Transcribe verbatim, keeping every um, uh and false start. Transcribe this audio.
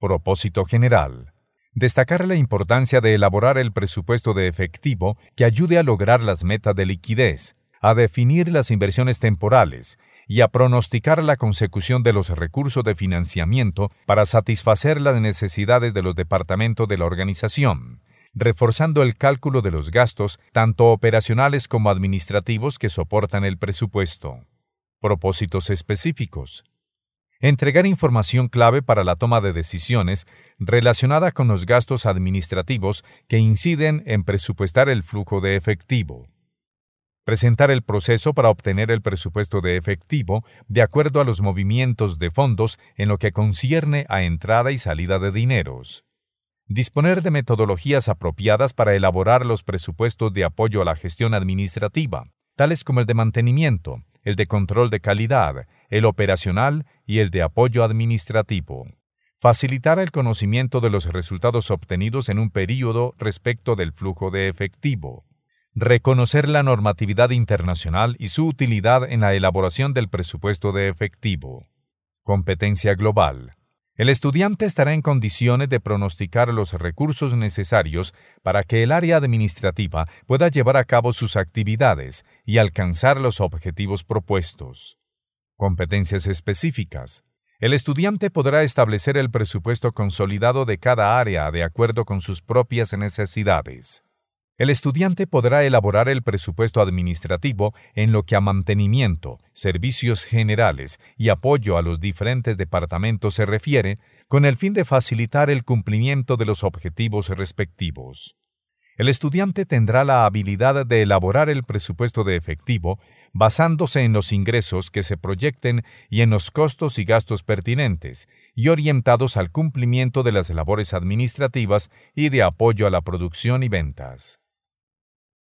Propósito general. Destacar la importancia de elaborar el presupuesto de efectivo que ayude a lograr las metas de liquidez, a definir las inversiones temporales y a pronosticar la consecución de los recursos de financiamiento para satisfacer las necesidades de los departamentos de la organización, reforzando el cálculo de los gastos tanto operacionales como administrativos que soportan el presupuesto. Propósitos específicos. Entregar información clave para la toma de decisiones relacionada con los gastos administrativos que inciden en presupuestar el flujo de efectivo. Presentar el proceso para obtener el presupuesto de efectivo de acuerdo a los movimientos de fondos en lo que concierne a entrada y salida de dineros. Disponer de metodologías apropiadas para elaborar los presupuestos de apoyo a la gestión administrativa, tales como el de mantenimiento, el de control de calidad, el operacional y el de apoyo administrativo. Facilitar el conocimiento de los resultados obtenidos en un período respecto del flujo de efectivo. Reconocer la normatividad internacional y su utilidad en la elaboración del presupuesto de efectivo. Competencia global. El estudiante estará en condiciones de pronosticar los recursos necesarios para que el área administrativa pueda llevar a cabo sus actividades y alcanzar los objetivos propuestos. Competencias específicas. El estudiante podrá establecer el presupuesto consolidado de cada área de acuerdo con sus propias necesidades. El estudiante podrá elaborar el presupuesto administrativo en lo que a mantenimiento, servicios generales y apoyo a los diferentes departamentos se refiere, con el fin de facilitar el cumplimiento de los objetivos respectivos. El estudiante tendrá la habilidad de elaborar el presupuesto de efectivo basándose en los ingresos que se proyecten y en los costos y gastos pertinentes, y orientados al cumplimiento de las labores administrativas y de apoyo a la producción y ventas.